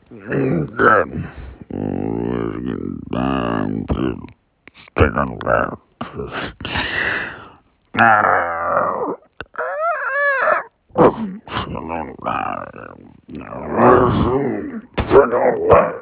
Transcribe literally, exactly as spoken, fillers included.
Good. We're getting down to second left. Second left. Second left.